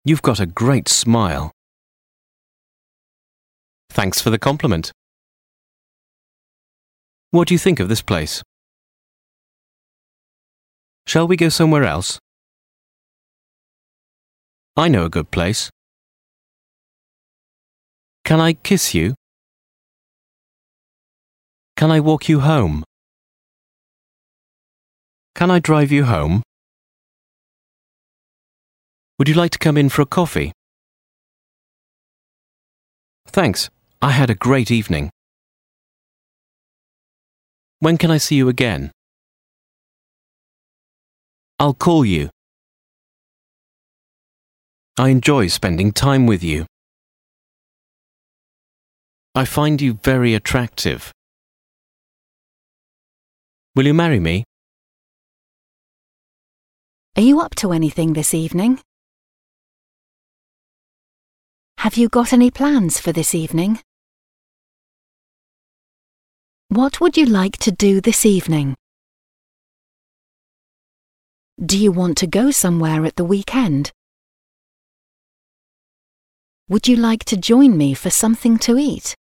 You've got a great smile. Thanks for the compliment. What do you think of this place? Shall we go somewhere else? I know a good place. Can I kiss you? Can I walk you home? Can I drive you home? Would you like to come in for a coffee? Thanks. I had a great evening. When can I see you again? I'll call you. I enjoy spending time with you. I find you very attractive. Will you marry me? Are you up to anything this evening? Have you got any plans for this evening? What would you like to do this evening? Do you want to go somewhere at the weekend? Would you like to join me for something to eat?